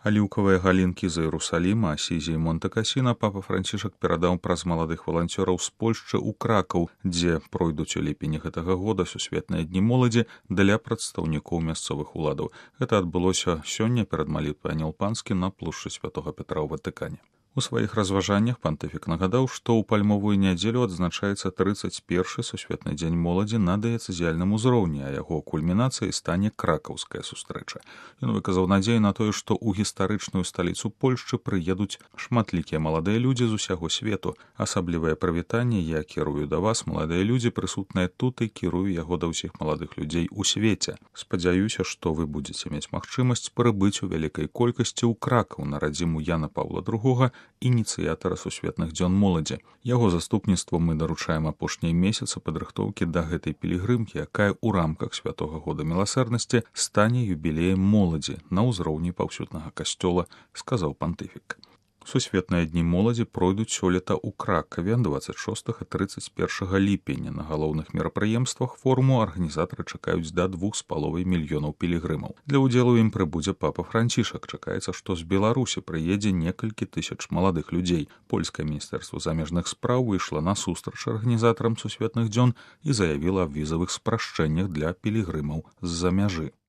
Аліўкавыя галінкі з Іерусаліма, Асізі і Монте-Касіна папа Францішак перадаў праз маладых валанцёраў з Польшчы ў Кракаў, дзе пройдуць у ліпені гэтага года сусветныя дні моладзі для прадстаўнікоў мясцовых уладаў. Гэта адбылося сёння перад малітвай Анёл-Панскі на плошчы Святога Петра ў Ватыкане. У сваіх разважаннях пантыфік нагадаў, што ў пальмовую нядзелю адзначаецца 31-й сусветны дзень моладзі на дыяцэзіяльным узроўні, а яго кульмінацыяй стане кракаўская сустрэча. Ён выказаў надзею на тое, што ў гістарычную сталіцу Польшчы прыедуць шматлікія маладыя людзі з усяго свету. Асаблівае прывітанне я кірую да вас, маладыя людзі, прысутныя тут, і кірую яго да ўсіх маладых людзей у свеце. Спадзяюся, што вы будзеце мець магчымасць прыбыць у вялікай колькасці ў Кракаў на радзіму Яна Паўла II, ініцыятара сусветных дзён моладзі. Яго заступніцтву мы даручаем апошнія месяцы падрыхтоўкі да гэтай пілігрымкі, якая ў рамках Святога года міласэрнасці стане юбілеем моладзі на ўзроўні паўсюднага касцёла, сказаў пантыфік. Сусветныя дні моладзі пройдуць сёлета ў Кракаве 26 і 31 ліпеня. На галоўных мерапрыемствах форуму арганізатары чакаюць да 2,5 мільёнаў пілігрымаў. Для ўдзелу ім прыбудзе папа Францішак. Чакаецца, што з Беларусі прыедзе некалькі тысяч маладых людзей. Польскае міністэрства замежных спраў выйшла насустрач арганізатарам сусветных дзён і заявіла аб візавых спрашчэннях для пілігрымаў з-за мяжы.